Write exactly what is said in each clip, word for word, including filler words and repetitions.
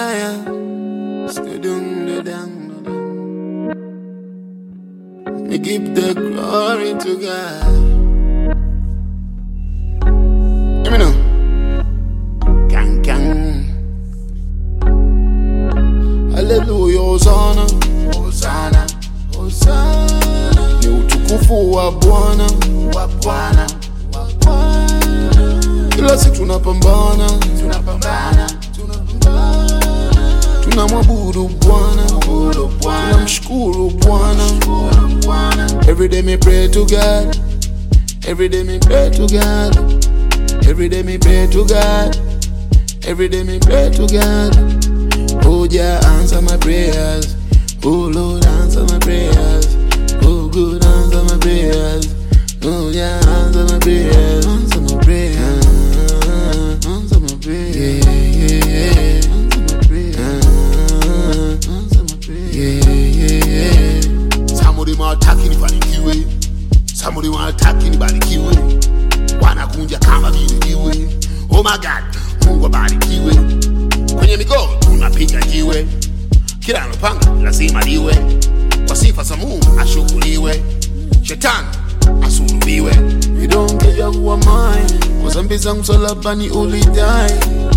fire. Me give the glory to God. Let me know. Gang gang. Hallelujah, Hosanna, Hosanna, Hosanna. Ni utukufu wa Bwana, wa Bwana, wa Bwana. Kila siku tunapambana, tunapambana, tunapambana. Tunamwabudu Bwana, tunamshukuru Bwana. Every day me pray to God. Every day me pray to God. Every day me pray to God. Every day me pray to God. Oh yeah, answer my prayers. Oh Lord, answer my prayers. Oh good, answer my prayers. Oh yeah, answer my prayers. Answer my prayers. Answer my prayers. Yeah, yeah, yeah. Answer my prayers. Answer my prayers. Yeah, yeah, yeah. Somebody want attacking nibarikiwe. Somebody want attacking nibarikiwe. Wanakunja kama vile jiwe. Oh my God, Mungu abarikiwe. Kwenye miguu tunapiga jiwe. Kila anopanga lazima liwe. Kwa sifa za Mungu ashukuriwe. Shetani asulubiwe. You don't care who am I. Kwa zambi zangu msalabani ulidai.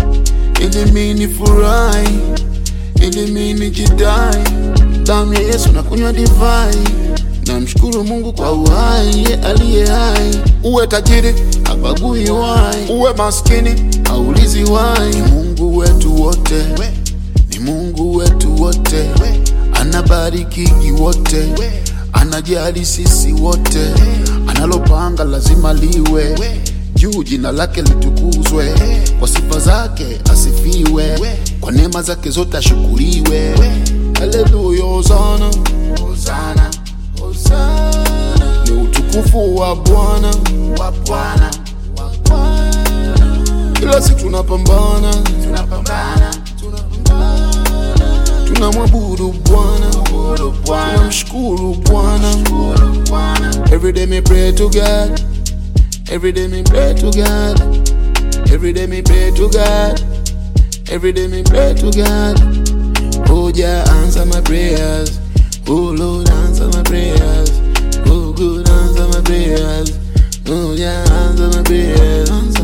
Ili mimi nifurahi. Ili mimi nijidai. Damu ya Yesu na kunywa divai. Namshukuru Mungu kwa uhai, ye aliye hai. Uwe tajiri, habagui wai. Uwe maskini, haulizi wai. Ni Mungu wetu wote, ni Mungu wetu wote. Anabariki wote, anajali sisi wote. Analopanga lazima liwe. Juu jina lake litukuzwe. Kwa sifa zake asifiwe. Kwa neema zake zote ashukuriwe. Hallelujah, Hosanna, Hosanna, Hosanna. Ni utukufu wa Bwana, wa Bwana, wa Bwana. Kila siku tunapambana, tunapambana, tunapambana. Tunamwabudu Bwana, tunamshukuru Bwana. Every day me pray to God. Every day me pray to God. Every day me pray to God. Every day me pray to God. Oh yeah, answer my prayers. Oh Lord, answer my prayers. Oh good, answer my prayers. Oh yeah, answer my prayers. Answer